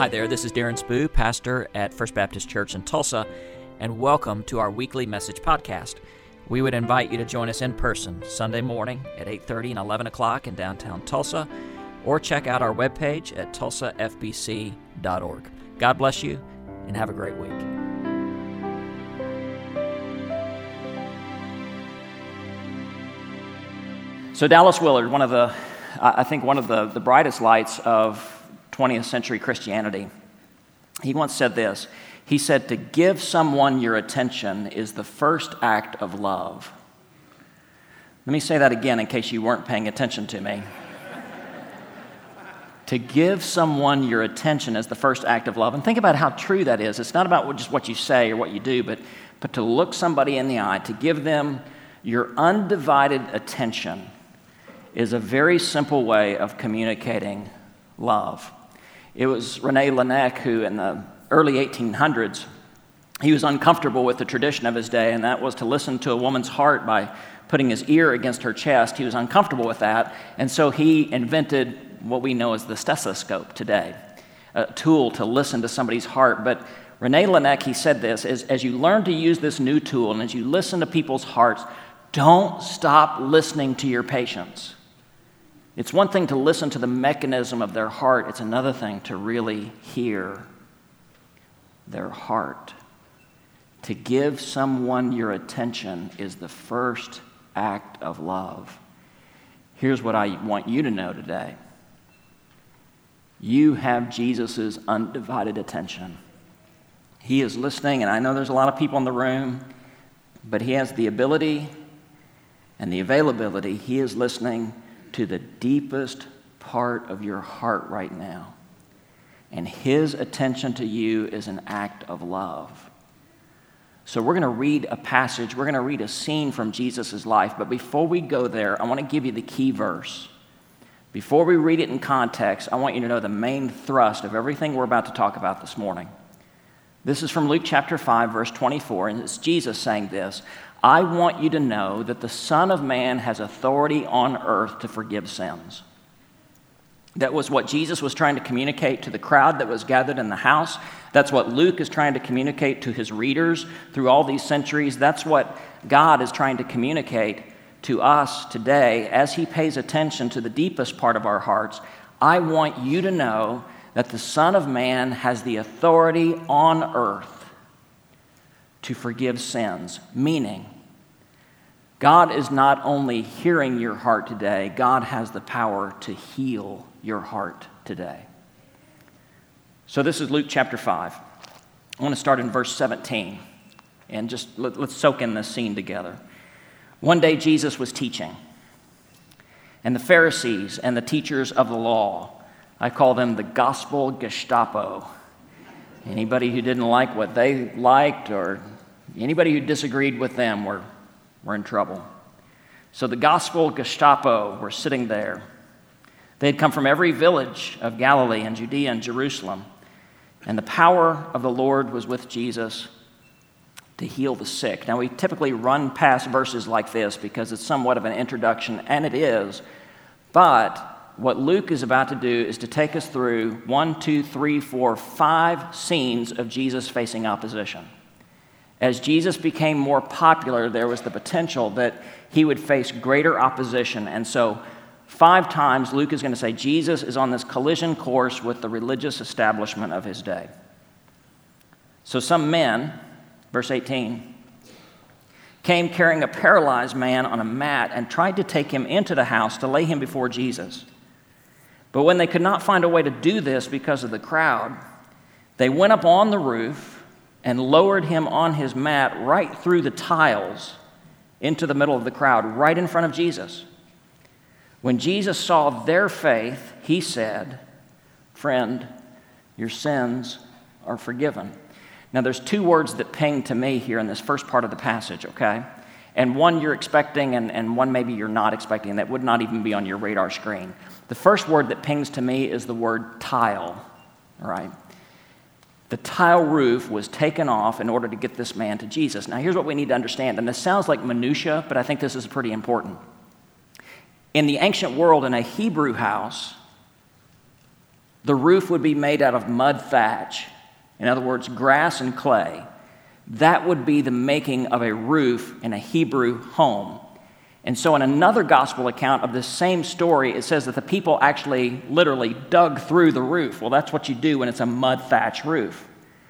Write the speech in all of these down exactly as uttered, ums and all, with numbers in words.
Hi there, this is Darren Spoo, pastor at First Baptist Church in Tulsa, and welcome to our weekly message podcast. We would invite you to join us in person Sunday morning at eight thirty and eleven o'clock in downtown Tulsa, or check out our webpage at tulsa f b c dot org. God bless you, and have a great week. So Dallas Willard, one of the, I think one of the, the brightest lights of twentieth century Christianity, he once said this. He said, to give someone your attention is the first act of love. Let me say that again in case you weren't paying attention to me. To give someone your attention is the first act of love. And think about how true that is. It's not about just what you say or what you do, but, but to look somebody in the eye, to give them your undivided attention is a very simple way of communicating love. It was René Laennec who, in the early eighteen hundreds, he was uncomfortable with the tradition of his day, and that was to listen to a woman's heart by putting his ear against her chest. He was uncomfortable with that, and so he invented what we know as the stethoscope today, a tool to listen to somebody's heart. But René Laennec, he said this, is, as you learn to use this new tool and as you listen to people's hearts, don't stop listening to your patients. It's one thing to listen to the mechanism of their heart. It's another thing to really hear their heart. To give someone your attention is the first act of love. Here's what I want you to know today. You have Jesus' undivided attention. He is listening, and I know there's a lot of people in the room, but he has the ability and the availability. He is listening to the deepest part of your heart right now. And his attention to you is an act of love. So we're going to read a passage, we're going to read a scene from Jesus' life, but before we go there, I want to give you the key verse. Before we read it in context, I want you to know the main thrust of everything we're about to talk about this morning. This is from Luke chapter five, verse twenty-four, and it's Jesus saying this. I want you to know that the Son of Man has authority on earth to forgive sins. That was what Jesus was trying to communicate to the crowd that was gathered in the house. That's what Luke is trying to communicate to his readers through all these centuries. That's what God is trying to communicate to us today as he pays attention to the deepest part of our hearts. I want you to know that the Son of Man has the authority on earth to forgive sins, meaning God is not only hearing your heart today, God has the power to heal your heart today. So this is Luke chapter five. I want to start in verse seventeen, and just let, let's soak in this scene together. One day Jesus was teaching, and the Pharisees and the teachers of the law, I call them the gospel Gestapo. Anybody who didn't like what they liked or anybody who disagreed with them were, were in trouble. So the gospel Gestapo were sitting there. They had come from every village of Galilee and Judea and Jerusalem, and the power of the Lord was with Jesus to heal the sick. Now, we typically run past verses like this because it's somewhat of an introduction, and it is, but what Luke is about to do is to take us through one, two, three, four, five scenes of Jesus facing opposition. As Jesus became more popular, there was the potential that he would face greater opposition. And so five times Luke is going to say Jesus is on this collision course with the religious establishment of his day. So some men, verse eighteen, came carrying a paralyzed man on a mat and tried to take him into the house to lay him before Jesus. But when they could not find a way to do this because of the crowd, they went up on the roof and lowered him on his mat right through the tiles into the middle of the crowd, right in front of Jesus. When Jesus saw their faith, he said, "Friend, your sins are forgiven." Now, there's two words that ping to me here in this first part of the passage, okay? And one you're expecting and, and one maybe you're not expecting that would not even be on your radar screen. The first word that pings to me is the word tile, all right? The tile roof was taken off in order to get this man to Jesus. Now, here's what we need to understand, and this sounds like minutia, but I think this is pretty important. In the ancient world, in a Hebrew house, The roof would be made out of mud thatch. In other words, grass and clay. That would be the making of a roof in a Hebrew home. And so in another gospel account of this same story, it says that the people actually literally dug through the roof. Well, that's what you do when it's a mud thatch roof.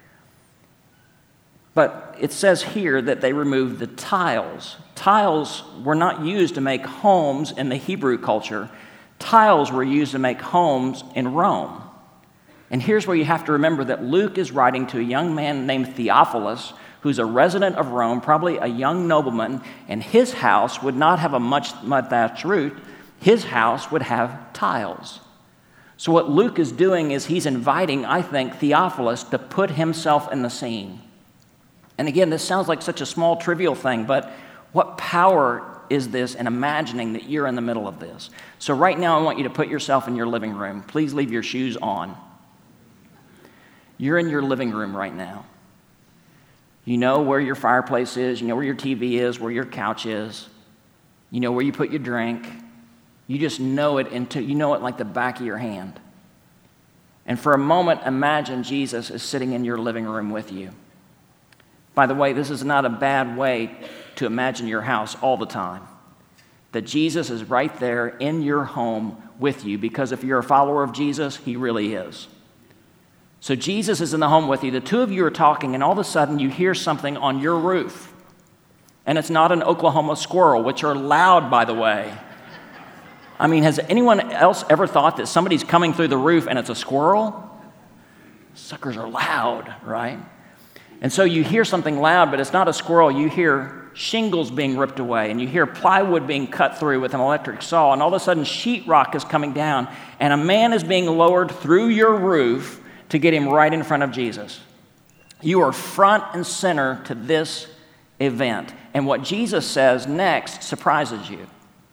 But it says here that they removed the tiles. Tiles were not used to make homes in the Hebrew culture. Tiles were used to make homes in Rome. And here's where you have to remember that Luke is writing to a young man named Theophilus, who's a resident of Rome, probably a young nobleman, and his house would not have a much mud thatched roof. His house would have tiles. So what Luke is doing is he's inviting, I think, Theophilus to put himself in the scene. And again, this sounds like such a small, trivial thing, but what power is this in imagining that you're in the middle of this? So right now, I want you to put yourself in your living room. Please leave your shoes on. You're in your living room right now. You know where your fireplace is. You know where your T V is, where your couch is. You know where you put your drink. You just know it into, you know it like the back of your hand. And for a moment, imagine Jesus is sitting in your living room with you. By the way, this is not a bad way to imagine your house all the time. That Jesus is right there in your home with you, because if you're a follower of Jesus, he really is. So Jesus is in the home with you. The two of you are talking, and all of a sudden you hear something on your roof. And it's not an Oklahoma squirrel, which are loud, by the way. I mean, has anyone else ever thought that somebody's coming through the roof and it's a squirrel? Suckers are loud, right? And so you hear something loud, but it's not a squirrel. You hear shingles being ripped away, and you hear plywood being cut through with an electric saw, and all of a sudden sheetrock is coming down, and a man is being lowered through your roof to get him right in front of Jesus. You are front and center to this event. And what Jesus says next surprises you.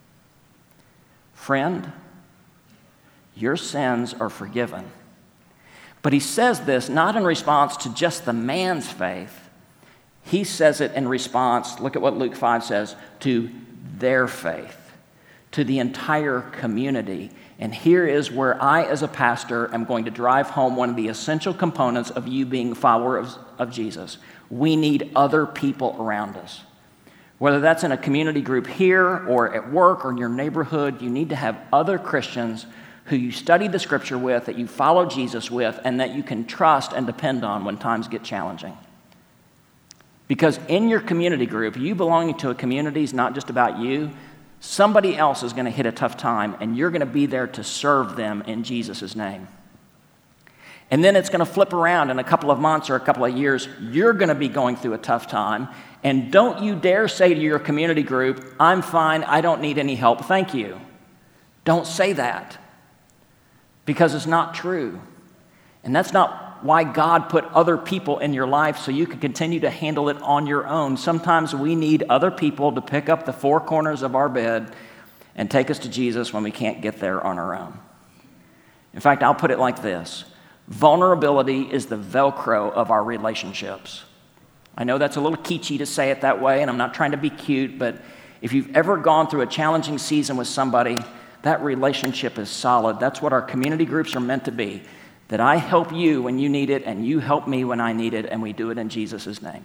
Friend, your sins are forgiven. But he says this not in response to just the man's faith. He says it in response, look at what Luke five says, to their faith, to the entire community. And here is where I, as a pastor, am going to drive home one of the essential components of you being a follower of, of Jesus. We need other people around us. Whether that's in a community group here or at work or in your neighborhood, you need to have other Christians who you study the scripture with, that you follow Jesus with, and that you can trust and depend on when times get challenging. Because in your community group, you belonging to a community is not just about you. Somebody else is going to hit a tough time, and you're going to be there to serve them in Jesus' name. And then it's going to flip around in a couple of months or a couple of years. You're going to be going through a tough time, and don't you dare say to your community group, I'm fine, I don't need any help, thank you. Don't say that, because it's not true. And that's not why God put other people in your life, so you can continue to handle it on your own. Sometimes we need other people to pick up the four corners of our bed and take us to Jesus when we can't get there on our own. In fact, I'll put it like this. Vulnerability is the Velcro of our relationships. I know that's a little kitschy to say it that way, and I'm not trying to be cute, but if you've ever gone through a challenging season with somebody, that relationship is solid. That's what our community groups are meant to be. That I help you when you need it, and you help me when I need it, and we do it in Jesus' name.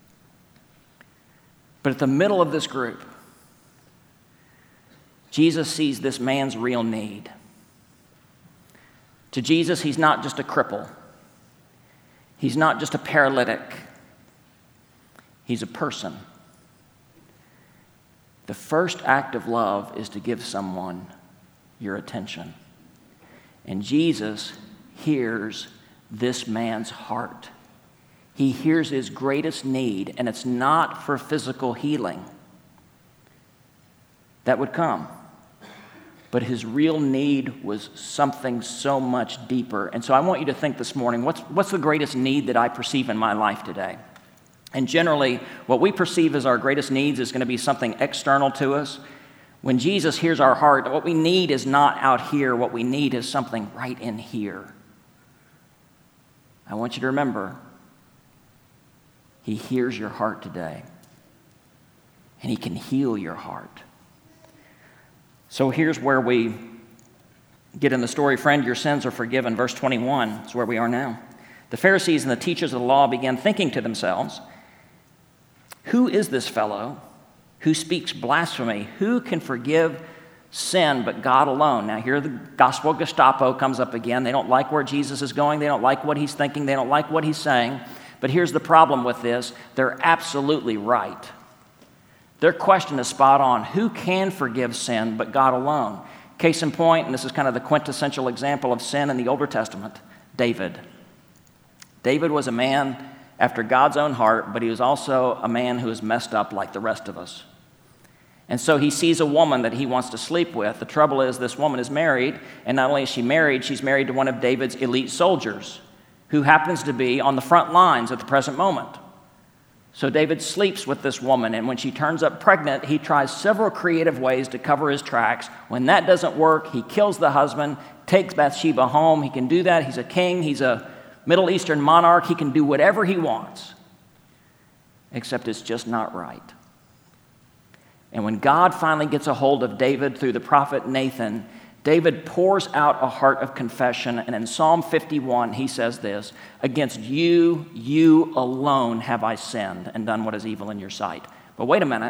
But at the middle of this group, Jesus sees this man's real need. To Jesus, he's not just a cripple. He's not just a paralytic. He's a person. The first act of love is to give someone your attention. And Jesus hears this man's heart. He hears his greatest need, and it's not for physical healing. That would come. But his real need was something so much deeper. And so I want you to think this morning, what's, what's the greatest need that I perceive in my life today? And generally, what we perceive as our greatest needs is going to be something external to us. When Jesus hears our heart, what we need is not out here. What we need is something right in here. I want you to remember, he hears your heart today, and he can heal your heart. So here's where we get in the story, friend, your sins are forgiven. Verse twenty-one is where we are now. The Pharisees and the teachers of the law began thinking to themselves, who is this fellow who speaks blasphemy? Who can forgive sin but God alone? Now here the gospel Gestapo comes up again. They don't like where Jesus is going. They don't like what he's thinking. They don't like what he's saying. But here's the problem with this. They're absolutely right. Their question is spot on. Who can forgive sin but God alone? Case in point, and this is kind of the quintessential example of sin in the Older Testament, David. David was a man after God's own heart, but he was also a man who was messed up like the rest of us. And so he sees a woman that he wants to sleep with. The trouble is this woman is married, and not only is she married, she's married to one of David's elite soldiers who happens to be on the front lines at the present moment. So David sleeps with this woman, and when she turns up pregnant, he tries several creative ways to cover his tracks. When that doesn't work, he kills the husband, takes Bathsheba home. He can do that. He's a king. He's a Middle Eastern monarch. He can do whatever he wants, except it's just not right. And when God finally gets a hold of David through the prophet Nathan, David pours out a heart of confession, and in Psalm fifty-one, he says this, against you, you alone have I sinned and done what is evil in your sight. But wait a minute.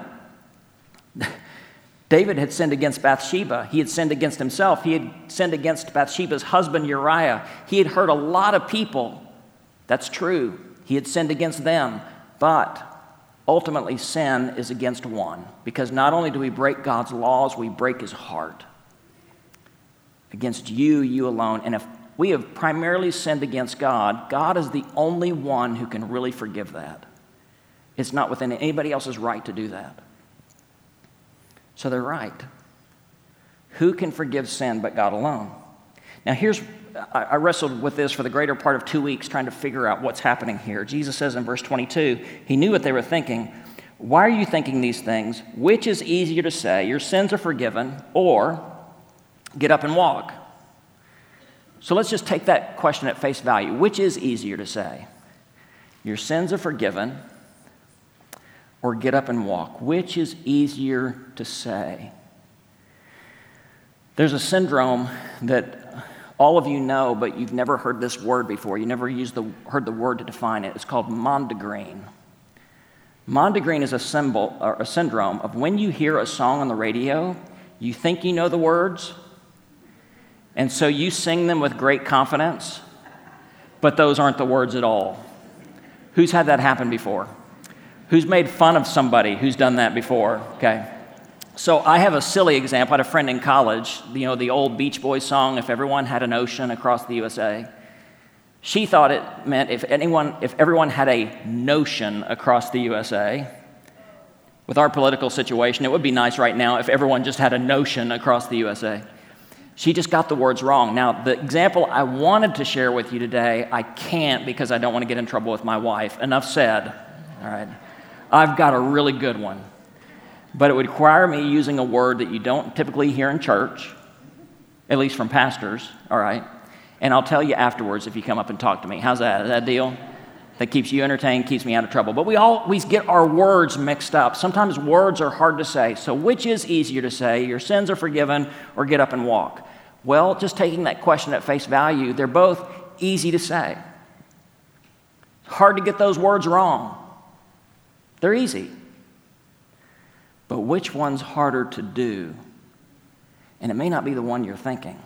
David had sinned against Bathsheba. He had sinned against himself. He had sinned against Bathsheba's husband, Uriah. He had hurt a lot of people. That's true. He had sinned against them. But ultimately, sin is against one, because not only do we break God's laws, we break his heart. Against you, you alone. And if we have primarily sinned against God, God is the only one who can really forgive that. It's not within anybody else's right to do that. So they're right. Who can forgive sin but God alone? Now here's, I wrestled with this for the greater part of two weeks trying to figure out what's happening here. Jesus says in verse twenty-two, he knew what they were thinking. Why are you thinking these things? Which is easier to say, your sins are forgiven, or get up and walk? So let's just take that question at face value. Which is easier to say? Your sins are forgiven, or get up and walk? Which is easier to say? There's a syndrome that all of you know, but you've never heard this word before. You never used the, heard the word to define it. It's called mondegreen. Mondegreen is a symbol or a syndrome of when you hear a song on the radio, you think you know the words, and so you sing them with great confidence, but those aren't the words at all. Who's had that happen before? Who's made fun of somebody who's done that before? Okay. So I have a silly example. I had a friend in college, you know, the old Beach Boys song, If Everyone Had an Ocean Across the U S A. She thought it meant if anyone, if everyone had a notion across the U S A. With our political situation, it would be nice right now if everyone just had a notion across the U S A. She just got the words wrong. Now, the example I wanted to share with you today, I can't because I don't want to get in trouble with my wife. Enough said. All right. I've got a really good one. But it would require me using a word that you don't typically hear in church, at least from pastors, all right? And I'll tell you afterwards if you come up and talk to me. How's that? Is that a deal? That keeps you entertained, keeps me out of trouble. But we always get our words mixed up. Sometimes words are hard to say. So which is easier to say, your sins are forgiven or get up and walk? Well, just taking that question at face value, they're both easy to say. It's hard to get those words wrong. They're easy. But which one's harder to do? And it may not be the one you're thinking.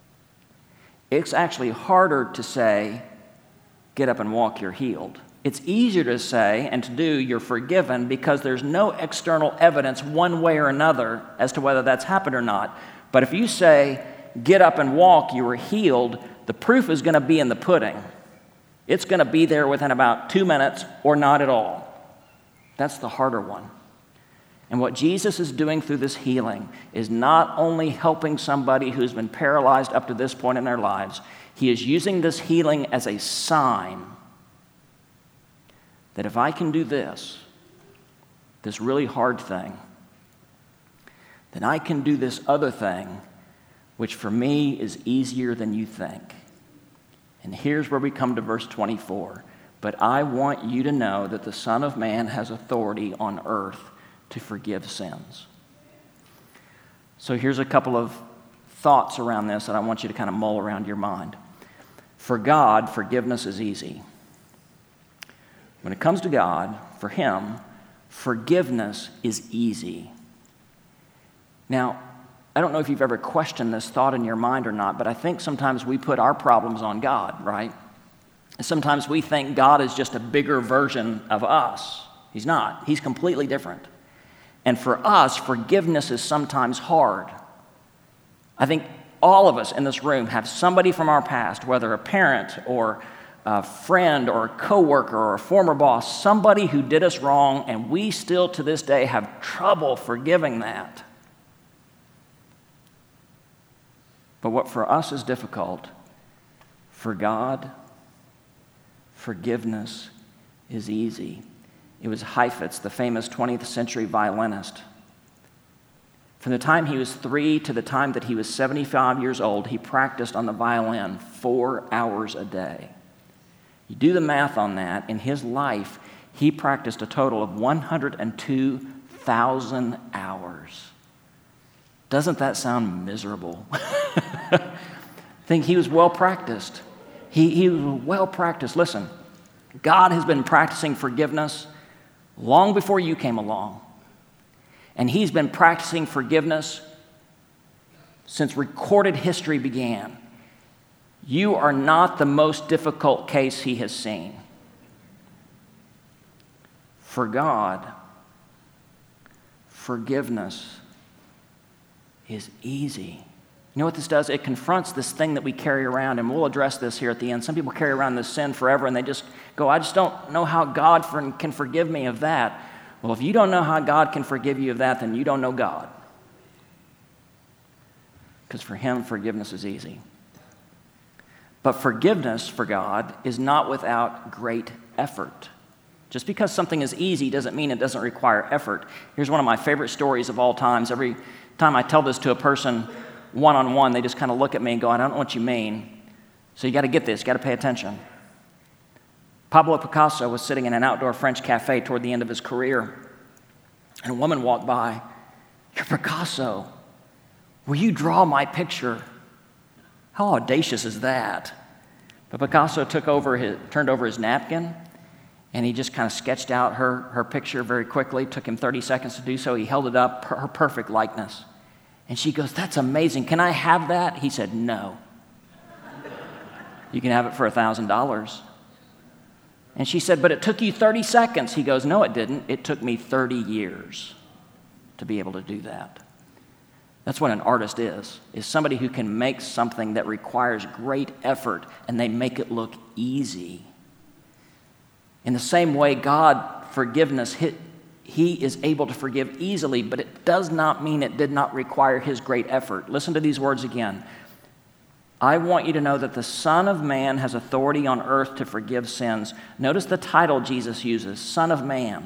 It's actually harder to say, get up and walk, you're healed. It's easier to say and to do, you're forgiven, because there's no external evidence one way or another as to whether that's happened or not. But if you say, get up and walk, you were healed, the proof is going to be in the pudding. It's going to be there within about two minutes or not at all. That's the harder one. And what Jesus is doing through this healing is not only helping somebody who's been paralyzed up to this point in their lives, he is using this healing as a sign that if I can do this, this really hard thing, then I can do this other thing, which for me is easier than you think. And here's where we come to verse twenty-four. But I want you to know that the Son of Man has authority on earth to forgive sins. So here's a couple of thoughts around this that I want you to kind of mull around your mind. For God, forgiveness is easy. When it comes to God, for Him, forgiveness is easy. Now, I don't know if you've ever questioned this thought in your mind or not, but I think sometimes we put our problems on God, right? And sometimes we think God is just a bigger version of us. He's not. He's completely different. And for us, forgiveness is sometimes hard. I think all of us in this room have somebody from our past, whether a parent or a friend or a coworker or a former boss, somebody who did us wrong, and we still to this day have trouble forgiving that. But what for us is difficult, for God, forgiveness is easy. It was Heifetz, the famous twentieth century violinist. From the time he was three to the time that he was seventy-five years old, he practiced on the violin four hours a day. You do the math on that. In his life, he practiced a total of one hundred two thousand hours. Doesn't that sound miserable? I think he was well practiced. He, he was well practiced. Listen, God has been practicing forgiveness long before you came along. And He's been practicing forgiveness since recorded history began. You are not the most difficult case He has seen. For God, forgiveness is easy. You know what this does? It confronts this thing that we carry around, and we'll address this here at the end. Some people carry around this sin forever, and they just go, I just don't know how God for, can forgive me of that. Well, if you don't know how God can forgive you of that, then you don't know God. Because for Him, forgiveness is easy. But forgiveness for God is not without great effort. Just because something is easy doesn't mean it doesn't require effort. Here's one of my favorite stories of all times. Every time I tell this to a person one-on-one, they just kind of look at me and go, I don't know what you mean. So you got to get this, you got to pay attention. Pablo Picasso was sitting in an outdoor French cafe toward the end of his career, and a woman walked by. You're Picasso. Will you draw my picture? How audacious is that? But Picasso took over his, turned over his napkin, and he just kind of sketched out her, her picture very quickly. It took him thirty seconds to do so. He held it up, her perfect likeness. And she goes, that's amazing. Can I have that? He said, no. You can have it for one thousand dollars. And she said, but it took you thirty seconds. He goes, no, it didn't. It took me thirty years to be able to do that. That's what an artist is, is somebody who can make something that requires great effort, and they make it look easy. In the same way, God, forgiveness, He is able to forgive easily, but it does not mean it did not require His great effort. Listen to these words again. I want you to know that the Son of Man has authority on earth to forgive sins. Notice the title Jesus uses, Son of Man.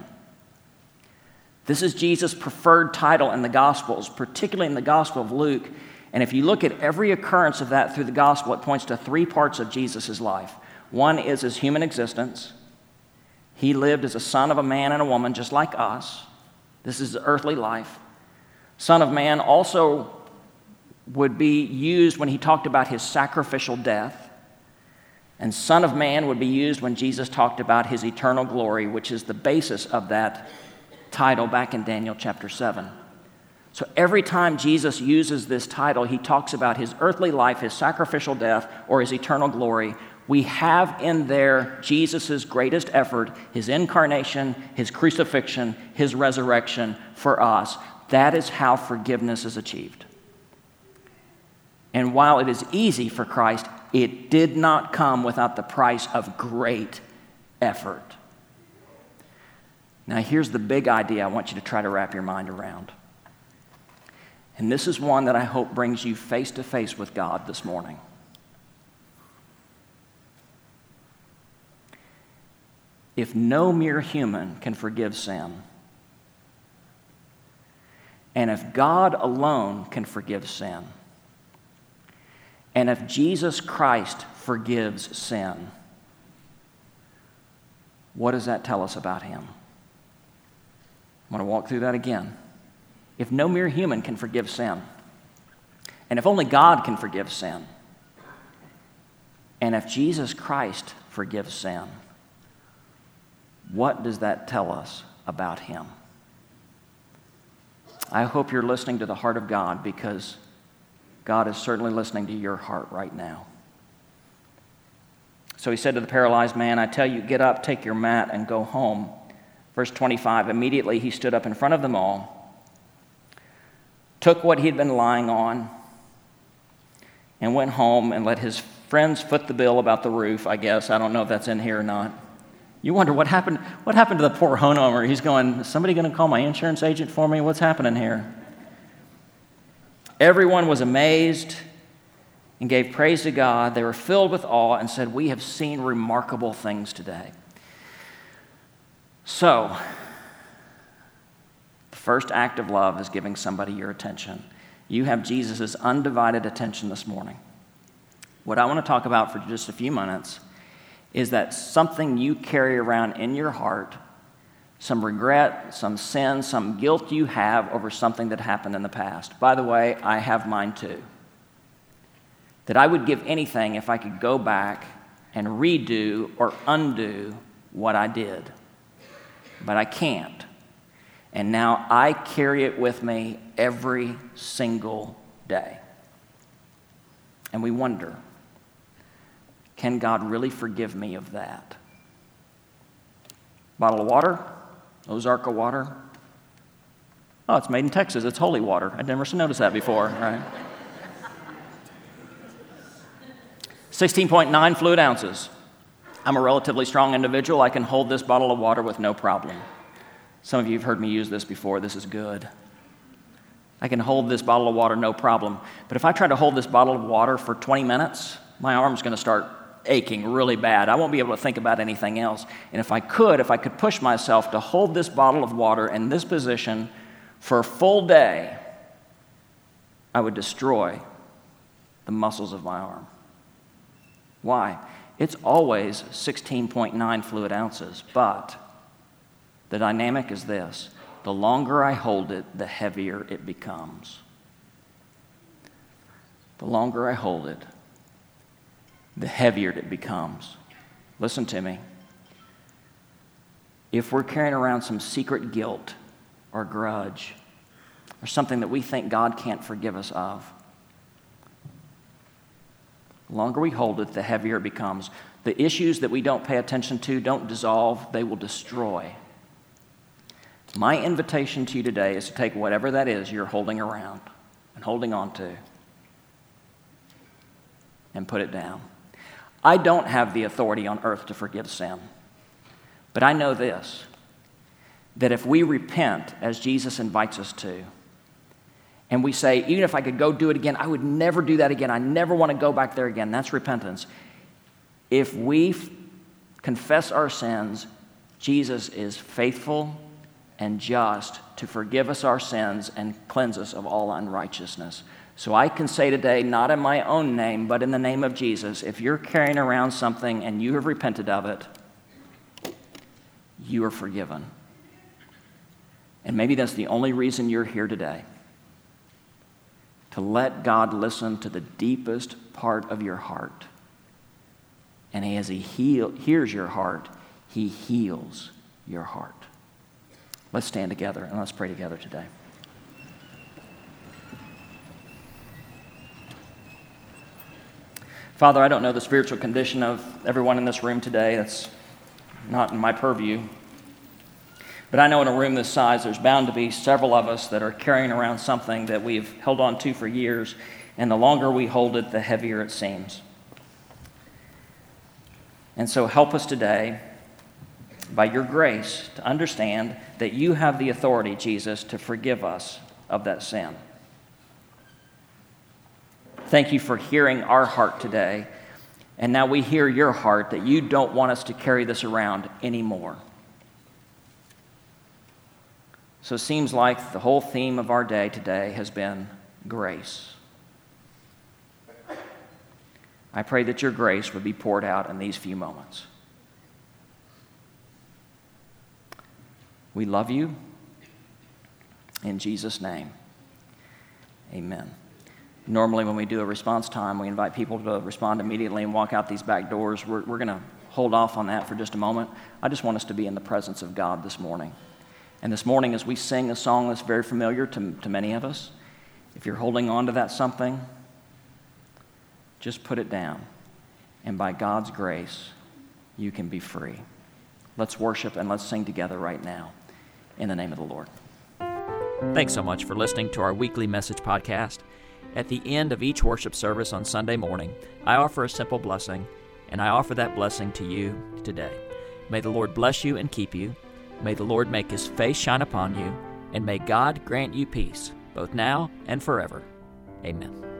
This is Jesus' preferred title in the Gospels, particularly in the Gospel of Luke. And if you look at every occurrence of that through the Gospel, it points to three parts of Jesus' life. One is His human existence. He lived as a son of a man and a woman just like us. This is the earthly life. Son of Man also would be used when He talked about His sacrificial death. And Son of Man would be used when Jesus talked about His eternal glory, which is the basis of that title back in Daniel chapter seven. So every time Jesus uses this title, He talks about His earthly life, His sacrificial death, or His eternal glory. We have in there Jesus' greatest effort, His incarnation, His crucifixion, His resurrection for us. That is how forgiveness is achieved. And while it is easy for Christ, it did not come without the price of great effort. Now, here's the big idea I want you to try to wrap your mind around. And this is one that I hope brings you face to face with God this morning. If no mere human can forgive sin, and if God alone can forgive sin, and if Jesus Christ forgives sin, what does that tell us about Him? I want to walk through that again. If no mere human can forgive sin, And if only God can forgive sin, and if Jesus Christ forgives sin, what does that tell us about him? I hope you're listening to the heart of God, because God is certainly listening to your heart right now. So he said to the paralyzed man, I tell you, get up, take your mat, and go home. Verse twenty-five, immediately he stood up in front of them all, took what he'd been lying on, and went home and let his friends foot the bill about the roof, I guess. I don't know if that's in here or not. You wonder what happened, what happened to the poor homeowner. He's going, is somebody going to call my insurance agent for me? What's happening here? Everyone was amazed and gave praise to God. They were filled with awe and said, we have seen remarkable things today. So, the first act of love is giving somebody your attention. You have Jesus' undivided attention this morning. What I want to talk about for just a few minutes is that something you carry around in your heart, some regret, some sin, some guilt you have over something that happened in the past. By the way, I have mine too. That I would give anything if I could go back and redo or undo what I did. But I can't. And now I carry it with me every single day. And we wonder, can God really forgive me of that? Bottle of water, Ozarka water. Oh, it's made in Texas. It's holy water. I'd never noticed that before, right? sixteen point nine fluid ounces. I'm a relatively strong individual. I can hold this bottle of water with no problem. Some of you have heard me use this before. This is good. I can hold this bottle of water no problem. But if I try to hold this bottle of water for twenty minutes, my arm's going to start aching really bad. I won't be able to think about anything else. And if I could, if I could push myself to hold this bottle of water in this position for a full day, I would destroy the muscles of my arm. Why? It's always sixteen point nine fluid ounces, but the dynamic is this. The longer I hold it, the heavier it becomes. The longer I hold it, the heavier it becomes. Listen to me. If we're carrying around some secret guilt or grudge or something that we think God can't forgive us of, the longer we hold it, the heavier it becomes. The issues that we don't pay attention to don't dissolve, they will destroy. My invitation to you today is to take whatever that is you're holding around and holding on to and put it down. I don't have the authority on earth to forgive sin, but I know this, that if we repent as Jesus invites us to, and we say, even if I could go do it again, I would never do that again. I never want to go back there again. That's repentance. If we f- confess our sins, Jesus is faithful and just to forgive us our sins and cleanse us of all unrighteousness. So I can say today, not in my own name, but in the name of Jesus, if you're carrying around something and you have repented of it, you are forgiven. And maybe that's the only reason you're here today. To let God listen to the deepest part of your heart. And as He heal, hears your heart, He heals your heart. Let's stand together and let's pray together today. Father, I don't know the spiritual condition of everyone in this room today. That's not in my purview. But I know in a room this size, there's bound to be several of us that are carrying around something that we've held on to for years, and the longer we hold it, the heavier it seems. And so help us today, by your grace, to understand that you have the authority, Jesus, to forgive us of that sin. Thank you for hearing our heart today, and now we hear your heart that you don't want us to carry this around anymore. So it seems like the whole theme of our day today has been grace. I pray that your grace would be poured out in these few moments. We love you. In Jesus' name, amen. Normally when we do a response time, we invite people to respond immediately and walk out these back doors. We're, we're going to hold off on that for just a moment. I just want us to be in the presence of God this morning. And this morning, as we sing a song that's very familiar to, to many of us, if you're holding on to that something, just put it down. And by God's grace, you can be free. Let's worship and let's sing together right now in the name of the Lord. Thanks so much for listening to our weekly message podcast. At the end of each worship service on Sunday morning, I offer a simple blessing, and I offer that blessing to you today. May the Lord bless you and keep you. May the Lord make His face shine upon you, and may God grant you peace, both now and forever. Amen.